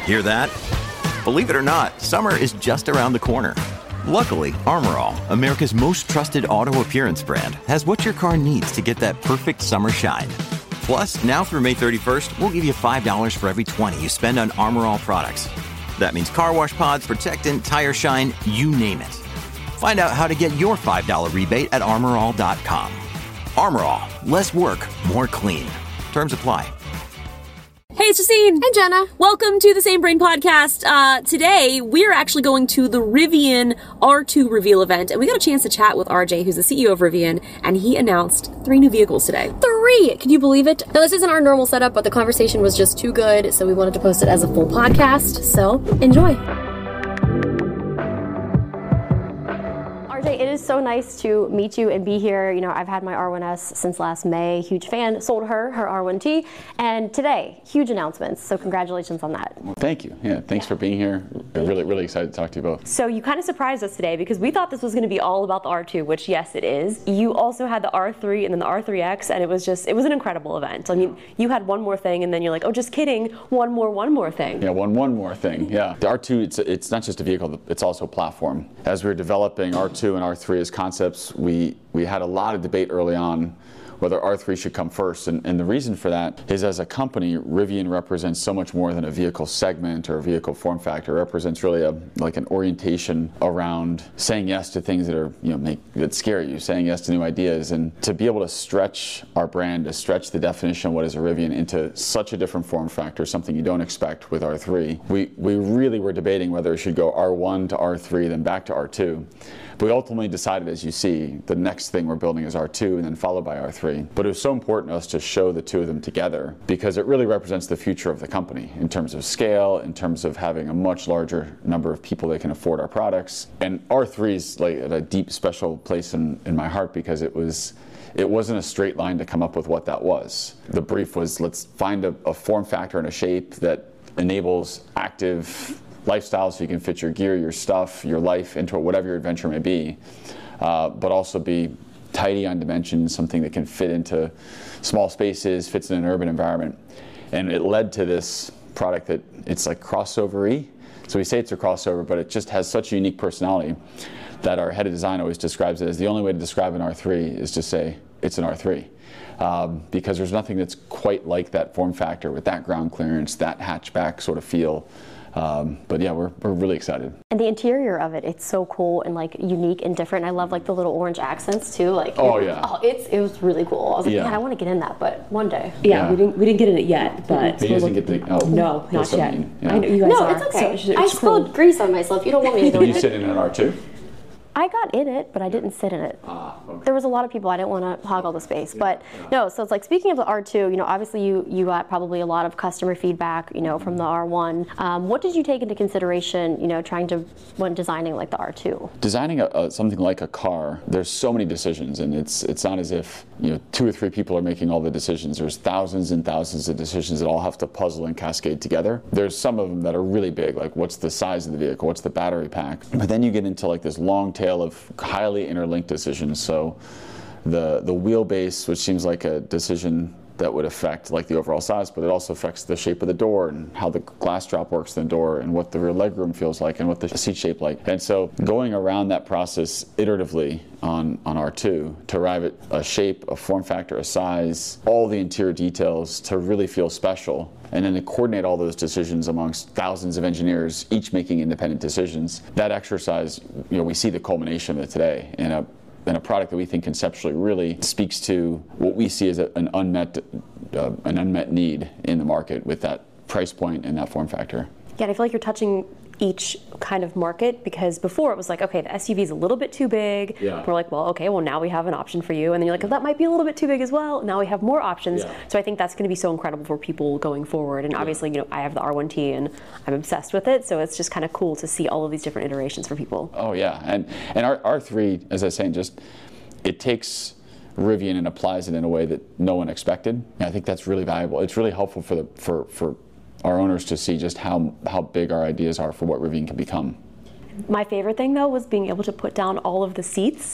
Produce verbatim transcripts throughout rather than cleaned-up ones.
Hear that? Believe it or not, summer is just around the corner. Luckily, Armor All, America's most trusted auto appearance brand, has what your car needs to get that perfect summer shine. Plus, now through May thirty-first, we'll give you five dollars for every twenty you spend on Armor All products. That means car wash pods, protectant, tire shine, you name it. Find out how to get your five dollars rebate at armor all dot com. Armor All, less work, more clean. Terms apply. Hey, it's Justine. Hey, Jenna. Welcome to the Same Brain Podcast. Uh, today, we're actually going to the Rivian R two reveal event, and we got a chance to chat with R J, who's the C E O of Rivian, and he announced three new vehicles today. Three! Can you believe it? Now, this isn't our normal setup, but the conversation was just too good, so we wanted to post it as a full podcast, so enjoy. R J, it is so nice to meet you and be here. You know, I've had my R one S since last May. Huge fan. Sold her her R one T. And today, huge announcements. So congratulations on that. Well, thank you. Yeah, thanks yeah. for being here. I'm really, really excited to talk to you both. So you kind of surprised us today because we thought this was going to be all about the R two, which yes, it is. You also had the R three and then the R three X, and it was just, it was an incredible event. I mean, you had one more thing, and then you're like, oh, just kidding. One more, one more thing. Yeah, one, one more thing. Yeah. The R two, it's, it's not just a vehicle, it's also a platform. As we were developing R two and R three as concepts, we, we had a lot of debate early on whether R three should come first. And, and the reason for that is, as a company, Rivian represents so much more than a vehicle segment or a vehicle form factor. It represents really a, like an orientation around saying yes to things that are, you know, make, that scare you, saying yes to new ideas. And to be able to stretch our brand, to stretch the definition of what is a Rivian into such a different form factor, something you don't expect with R three, we, we really were debating whether it should go R one to R three, then back to R two. But we ultimately decided, as you see, the next thing we're building is R two and then followed by R three. But it was so important to us to show the two of them together because it really represents the future of the company in terms of scale, in terms of having a much larger number of people that can afford our products. And R three is like at a deep, special place in, in my heart because it was It wasn't a straight line to come up with what that was. The brief was, let's find a, a form factor and a shape that enables active lifestyle so you can fit your gear, your stuff, your life into it, whatever your adventure may be, uh, but also be tidy on dimensions, something that can fit into small spaces, fits in an urban environment. And it led to this product that it's like crossover-y. So we say it's a crossover, but it just has such a unique personality that our head of design always describes it as the only way to describe an R three is to say it's an R three. Um, because there's nothing that's quite like that form factor with that ground clearance, that hatchback sort of feel. Um, but yeah, we're, we're really excited. And the interior of it, it's so cool and like unique and different. I love like the little orange accents too. Like, oh yeah, oh, it's it was really cool. I was like, yeah. man, I want to get in that, but one day. Yeah, yeah. we didn't we didn't get in it yet, but you didn't get the, oh, no, not yet. Mean, yeah. I know you guys no, are. it's okay. So it's I spilled cool. grease on myself. You don't want me to go Did in you it. sit in an R two? I got in it, but I didn't sit in it. Ah, okay. There was a lot of people. I didn't want to hog all the space. Yeah, but yeah. no, so it's like, speaking of the R two, you know, obviously you, you got probably a lot of customer feedback, you know, from the R one. Um, what did you take into consideration, you know, trying to, when designing like the R two? Designing a, a, something like a car, there's so many decisions, and it's it's not as if, you know, two or three people are making all the decisions. There's thousands and thousands of decisions that all have to puzzle and cascade together. There's some of them that are really big, like what's the size of the vehicle, what's the battery pack. But then you get into like this long tail of highly interlinked decisions. So the the wheelbase, which seems like a decision that would affect like the overall size, but it also affects the shape of the door and how the glass drop works in the door and what the rear legroom feels like and what the seat shape like. And so going around that process iteratively on, on R two to arrive at a shape, a form factor, a size, all the interior details to really feel special, and then to coordinate all those decisions amongst thousands of engineers, each making independent decisions. That exercise, you know, we see the culmination of it today in a and a product that we think conceptually really speaks to what we see as a, an unmet uh, an unmet need in the market with that price point and that form factor. Yeah, and I feel like you're touching each kind of market, because before it was like, okay, the S U V is a little bit too big. Yeah. We're like, well, okay, well now we have an option for you. And then you're like, oh, that might be a little bit too big as well. Now we have more options. Yeah. So I think that's going to be so incredible for people going forward. And obviously, you know, I have the R one T and I'm obsessed with it. So it's just kind of cool to see all of these different iterations for people. Oh yeah, and and our R three, as I was saying, just it takes Rivian and applies it in a way that no one expected. And I think that's really valuable. It's really helpful for the for for our owners to see just how how big our ideas are for what Rivian can become. My favorite thing though was being able to put down all of the seats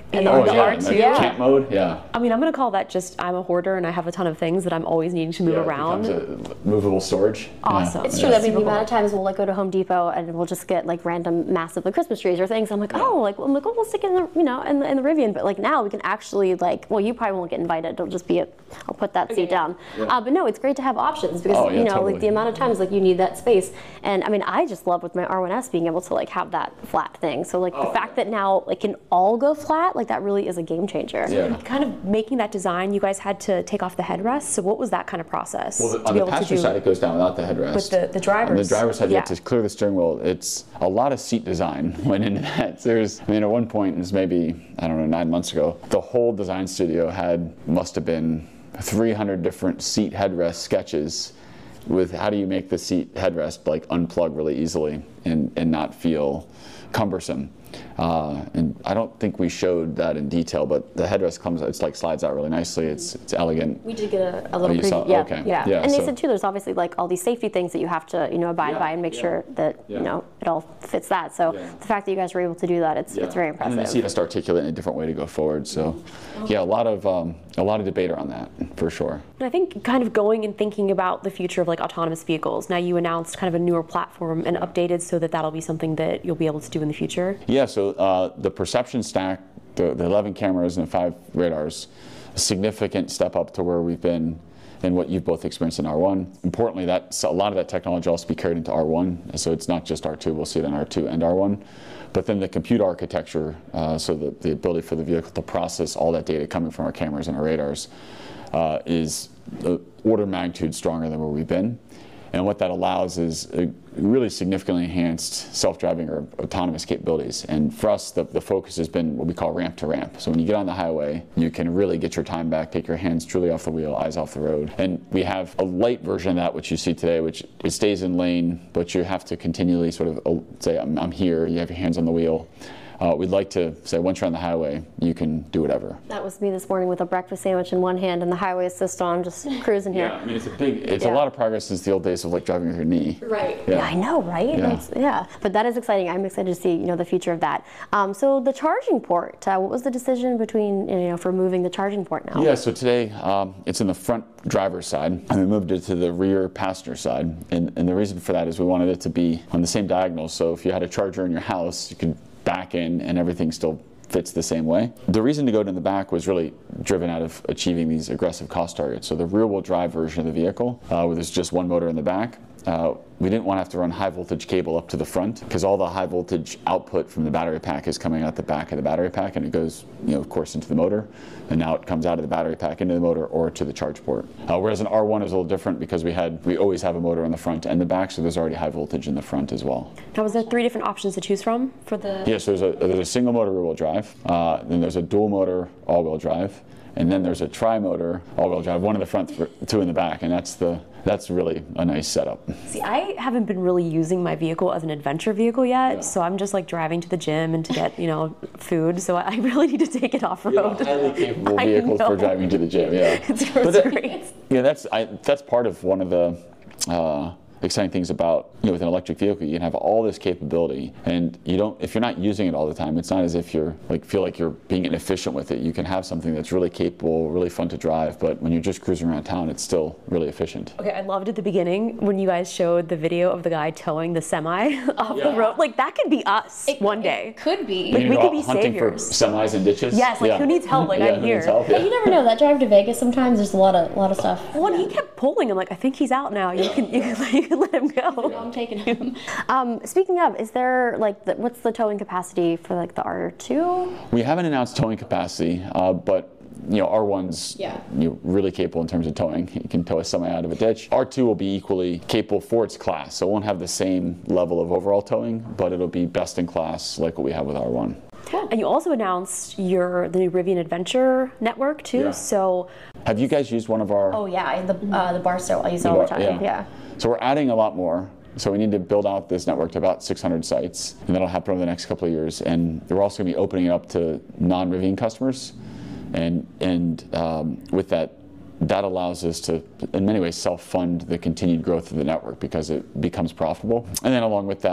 And Oh the yeah, R and two. the Yeah. camp mode, yeah. I mean, I'm gonna call that just I'm a hoarder and I have a ton of things that I'm always needing to move Yeah, it around. becomes a movable storage. Awesome. Yeah. It's true. Yeah. I mean, the amount of times we'll like go to Home Depot and we'll just get like random massive like Christmas trees or things. I'm like, oh, like I'm like, oh, we'll stick it in the you know in the, in the Rivian. But like now we can actually like, well, you probably won't get invited. It'll just be a, I'll put that seat down. Yeah. Uh, but no, it's great to have options because Oh, yeah, you know totally. like the amount of times like you need that space. And I mean, I just love with my R one S being able to like have that flat thing. So like the Oh, fact yeah. that now like can all go flat, like that really is a game changer. Yeah. Kind of making that design, you guys had to take off the headrest. So what was that kind of process? Well, the, to on be the able to passenger do side, it goes down without the headrest. with the, the On the drivers? driver's side, you yeah. have to clear the steering wheel. It's a lot of seat design went into that. So there's, I mean, at one point, it was maybe, I don't know, nine months ago, the whole design studio had, must have been three hundred different seat headrest sketches with how do you make the seat headrest like unplug really easily and, and not feel cumbersome. Uh, and I don't think we showed that in detail, but the headrest comes, it's like slides out really nicely. It's it's elegant. We did get a, a little you preview. saw- Yeah, okay. yeah. Yeah, And they so- said too, there's obviously like all these safety things that you have to, you know, abide Yeah, by and make yeah. sure that Yeah. you know it all fits that. So Yeah. the fact that you guys were able to do that, it's it's very And then the impressive. seat has to articulate in a different way to go forward. So, yeah, a lot of um, a lot of debate around that for sure. And I think kind of going and thinking about the future of like autonomous vehicles. Now you announced kind of a newer platform and updated so that that'll be something that you'll be able to do in the future. Yeah. So uh, the perception stack, the, the eleven cameras and the five radars, a significant step up to where we've been and what you've both experienced in R one. Importantly, that a lot of that technology also be carried into R one. So it's not just R two. We'll see it in R two and R one. But then the compute architecture, uh, so the, the ability for the vehicle to process all that data coming from our cameras and our radars, uh, is uh, order of magnitude stronger than where we've been. And what that allows is a really significantly enhanced self-driving or autonomous capabilities. And for us, the, the focus has been what we call ramp to ramp. So when you get on the highway, you can really get your time back, take your hands truly off the wheel, eyes off the road. And we have a light version of that, which you see today, which it stays in lane, but you have to continually sort of uh, say, I'm, I'm here, you have your hands on the wheel. Uh, we'd like to say once you're on the highway, you can do whatever. That was me this morning with a breakfast sandwich in one hand and the highway assist on, just cruising here. Yeah, I mean, it's a big, it's Yeah. a lot of progress since the old days of like driving with your knee. Right. Yeah. Yeah, I know, right? Yeah. That's- yeah. But that is exciting. I'm excited to see, you know, the future of that. Um, so the charging port, uh, what was the decision between, you know, for moving the charging port now? Yeah, so today um, it's in the front driver's side, and we moved it to the rear passenger side. And, and the reason for that is we wanted it to be on the same diagonal. So if you had a charger in your house, you could back in and everything still fits the same way. The reason to go to the back was really driven out of achieving these aggressive cost targets. So the rear-wheel drive version of the vehicle, uh, where there's just one motor in the back, uh, we didn't want to have to run high voltage cable up to the front because all the high voltage output from the battery pack is coming out the back of the battery pack, and it goes, you know, of course, into the motor, and now it comes out of the battery pack into the motor or to the charge port. Uh, whereas an R one is a little different because we had we always have a motor in the front and the back, so there's already high voltage in the front as well. Now was there three different options to choose from for the? Yes, there's a there's a single motor rear wheel drive, uh, then there's a dual motor all wheel drive, and then there's a tri-motor all wheel drive, one in the front, two in the back, and that's the that's really a nice setup. See, I haven't been really using my vehicle as an adventure vehicle yet, Yeah. so I'm just like driving to the gym and to get, you know, food. So I really need to take it off road. Highly capable I vehicles know. for driving to the gym. Yeah, It's But that- great. Yeah, that's I, that's part of one of the uh, exciting things about, you know, with an electric vehicle. You can have all this capability, and you don't if you're not using it all the time. It's not as if you're like feel like you're being inefficient with it. You can have something that's really capable, really fun to drive, but when you're just cruising around town, it's still really efficient. Okay, I loved at the beginning when you guys showed the video of the guy towing the semi off Yeah. the road. Like that could be us one day. Could be. Like, You we know, could be hunting saviors. for semis and ditches. Yes, like Yeah. who needs help? Like Yeah, I'm who here. needs help? Yeah, you never know. That drive to Vegas, sometimes there's a lot of lot of stuff. Well, and he kept pulling. I'm like, I think he's out now. You can you can, you can let him go. I'm taking him. um, speaking of, is there like the, what's the towing capacity for like the R two? We haven't announced towing capacity, uh, but you know, R one's Yeah. you know, really capable in terms of towing. You can tow a semi out of a ditch. R two will be equally capable for its class, so it won't have the same level of overall towing, but it'll be best in class like what we have with R one. And you also announced your the new Rivian Adventure network too. Yeah. So Have you guys used one of our? Oh yeah, the uh, the Barstow I use all the time. Yeah. So we're adding a lot more. So we need to build out this network to about six hundred sites, and that'll happen over the next couple of years. And we're also going to be opening it up to non-Rivian customers, and and um, with that, that allows us to, in many ways, self-fund the continued growth of the network because it becomes profitable. And then along with that,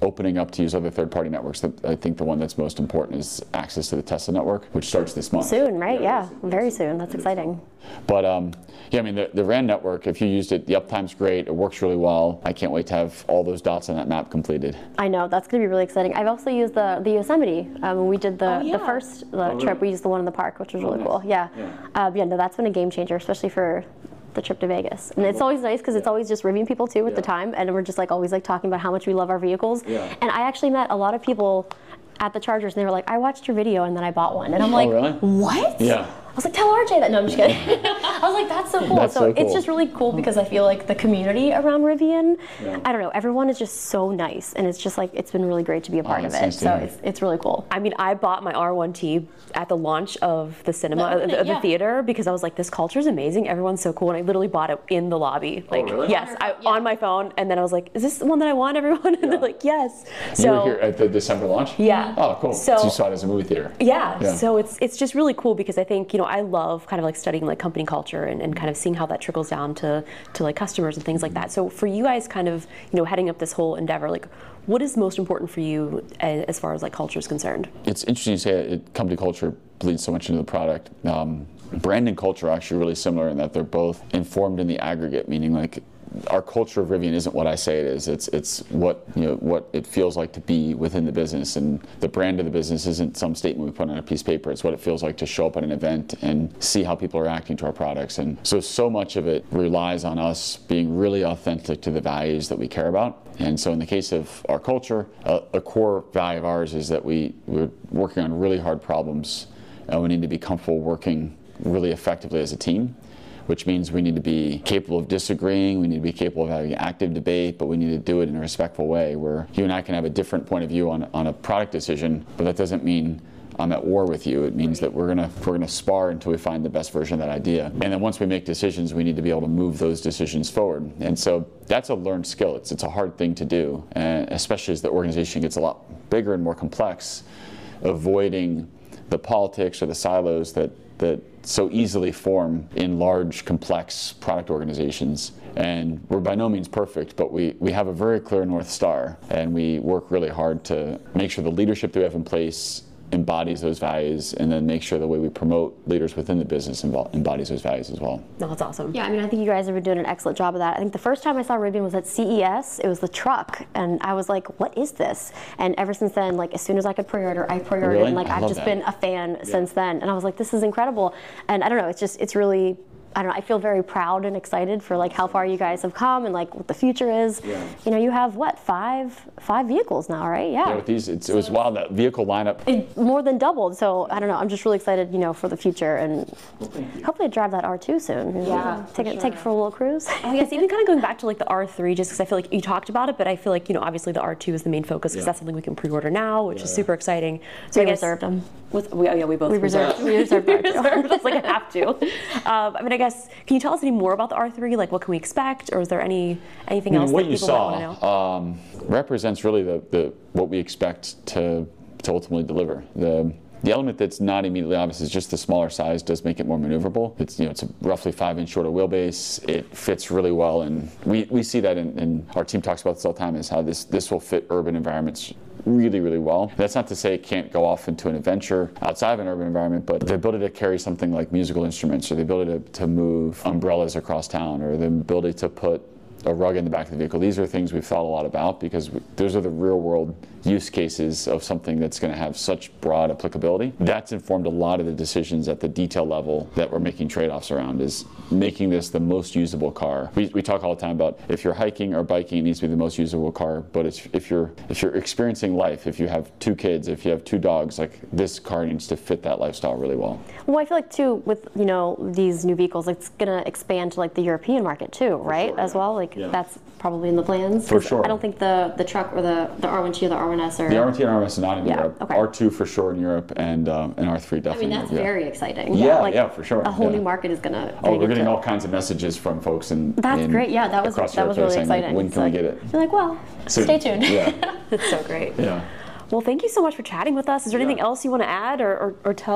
opening up to use other third-party networks. That I think the one that's most important is access to the Tesla network, which starts this month. Soon, right? Yeah, yeah very soon. That's exciting. But um, yeah, I mean, the, the R A N network, if you used it, the uptime's great. It works really well. I can't wait to have all those dots on that map completed. I know, that's going to be really exciting. I've also used the, the Yosemite. Um, when we did the, oh, yeah. the first the oh, trip, really? we used the one in the park, which was really oh, nice. cool. Yeah. Yeah. Um, yeah, no, that's been a game changer, especially for the trip to Vegas. And it's always nice because it's always just Rivian people too at yeah. the time, and we're just like always like talking about how much we love our vehicles. Yeah. And I actually met a lot of people at the Chargers and they were like, I watched your video and then I bought one. And I'm like, oh, really? what? Yeah. I was like, tell R J that. No, I'm just kidding. I was like, that's so cool. That's so so cool. It's just really cool because I feel like the community around Rivian, yeah. I don't know, everyone is just so nice. And it's just like, it's been really great to be a part oh, of it. Nice so it's, it's really cool. I mean, I bought my R one T at the launch of the cinema, The of the, of the yeah. theater, because I was like, this culture is amazing. Everyone's so cool. And I literally bought it in the lobby. Like, really? yes, I, Yeah. on my phone. And then I was like, is this the one that I want, everyone? And Yeah. they're like, yes. You So, were here at the December launch? Yeah. Oh, cool. So- So you saw it as a movie theater. Yeah, Yeah. so it's it's just really cool because I think, you know, I love kind of like studying like company culture and, and kind of seeing how that trickles down to, to like customers and things like that. So for you guys kind of, you know, heading up this whole endeavor, like what is most important for you as, as far as like culture is concerned? It's interesting you say it, company culture bleeds so much into the product. Um, brand and culture are actually really similar in that they're both informed in the aggregate, meaning like our culture of Rivian isn't what I say it is. It's it's what you know what it feels like to be within the business, and the brand of the business isn't some statement we put on a piece of paper. It's what it feels like to show up at an event and see how people are reacting to our products. And so so much of it relies on us being really authentic to the values that we care about. And so in the case of our culture, a, a core value of ours is that we we're working on really hard problems, and we need to be comfortable working really effectively as a team, which means we need to be capable of disagreeing, we need to be capable of having active debate, but we need to do it in a respectful way where you and I can have a different point of view on, on a product decision, but that doesn't mean I'm at war with you. It means that we're gonna we're gonna spar until we find the best version of that idea. And then once we make decisions, we need to be able to move those decisions forward. And so that's a learned skill. It's it's a hard thing to do, and especially as the organization gets a lot bigger and more complex, avoiding the politics or the silos that that so easily form in large, complex product organizations. And we're by no means perfect, but we, we have a very clear North Star, and we work really hard to make sure the leadership that we have in place embodies those values, and then make sure the way we promote leaders within the business embodies those values as well. No, that's awesome. Yeah, I mean, I think you guys have been doing an excellent job of that. I think the first time I saw Rivian was at C E S. It was the truck, and I was like, what is this? And ever since then, like, as soon as I could pre-order, I pre-ordered, Really? and like, I I've love just that. been a fan yeah. since then. And I was like, this is incredible. And I don't know, it's just, it's really, I don't know, I feel very proud and excited for like how far you guys have come and like what the future is. Yeah. You know, you have what, five five vehicles now, right? Yeah. Yeah, with these, it's, it was wild, that vehicle lineup. It more than doubled. So I don't know, I'm just really excited, you know, for the future, and Well, thank you. hopefully drive that R two soon. Yeah, Take it, for take it sure. for a little cruise. Oh, yes, even kind of going back to like the R three, just because I feel like you talked about it, but I feel like, you know, obviously the R two is the main focus because Yeah. that's something we can pre-order now, which Yeah, is yeah. super exciting. So We I guess, reserved them. With, we, oh yeah, we both We reserved- we reserved we R two. reserved. It's like I have to. Um, I mean, I guess, can you tell us any more about the R three? Like, what can we expect, or is there any anything I mean, else what that you people might want to know? saw um, represents really the, the what we expect to to ultimately deliver. The the element that's not immediately obvious is just the smaller size does make it more maneuverable. It's you know it's a roughly five inch shorter wheelbase. It fits really well, and we, we see that in, in our team talks about this all the time, is how this this will fit urban environments really, really well. That's not to say it can't go off into an adventure outside of an urban environment, but the ability to carry something like musical instruments, or the ability to, to move umbrellas across town, or the ability to put a rug in the back of the vehicle. These are things we've thought a lot about because we, those are the real world use cases of something that's going to have such broad applicability. That's informed a lot of the decisions at the detail level that we're making trade-offs around, is making this the most usable car. We, we talk all the time about if you're hiking or biking, it needs to be the most usable car, but it's, if you're if you're experiencing life, if you have two kids, if you have two dogs, like this car needs to fit that lifestyle really well. Well, I feel like too with you know these new vehicles, it's gonna expand to like the European market too, right? sure, As yeah. well, like Yeah. that's probably in the plans. For 'Cause sure. I don't think the the truck or the the R one T or the R one S are. The R one T and R one S is not in Yeah, Europe. okay. R two for sure in Europe, and uh, and R three I definitely. mean, that's in Europe, yeah. very exciting. Yeah, like, yeah, for sure, A whole yeah. new market is gonna. Oh, gonna we're get getting to- all kinds of messages from folks in. That's in, great. Yeah, that was across that was Europe really saying, like, exciting. when It's can we like- get it? You're like, well, Soon. stay tuned. Yeah, It's so great. yeah. Well, thank you so much for chatting with us. Is there anything Yeah. else you want to add or, or, or tell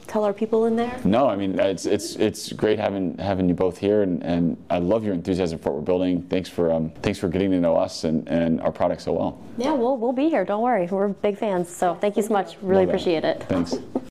tell our people in there? No, I mean it's it's it's great having having you both here, and, and I love your enthusiasm for what we're building. Thanks for um, thanks for getting to know us and, and our product so well. Yeah, we'll we'll be here. Don't worry, we're big fans. So thank you so much. Really Love that. appreciate it. Thanks.